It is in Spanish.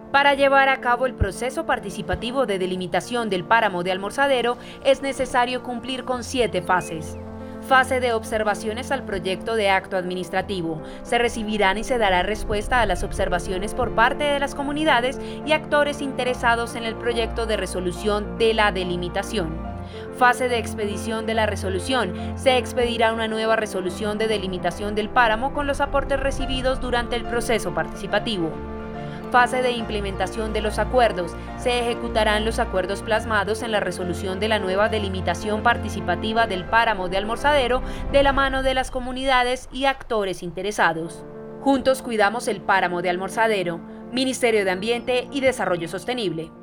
Para llevar a cabo el proceso participativo de delimitación del páramo de Almorzadero es necesario cumplir con 7 fases. Fase de observaciones al proyecto de acto administrativo. Se recibirán y se dará respuesta a las observaciones por parte de las comunidades y actores interesados en el proyecto de resolución de la delimitación. Fase de expedición de la resolución. Se expedirá una nueva resolución de delimitación del páramo con los aportes recibidos durante el proceso participativo. Fase de implementación de los acuerdos. Se ejecutarán los acuerdos plasmados en la resolución de la nueva delimitación participativa del páramo de Almorzadero de la mano de las comunidades y actores interesados. Juntos cuidamos el páramo de Almorzadero. Ministerio de Ambiente y Desarrollo Sostenible.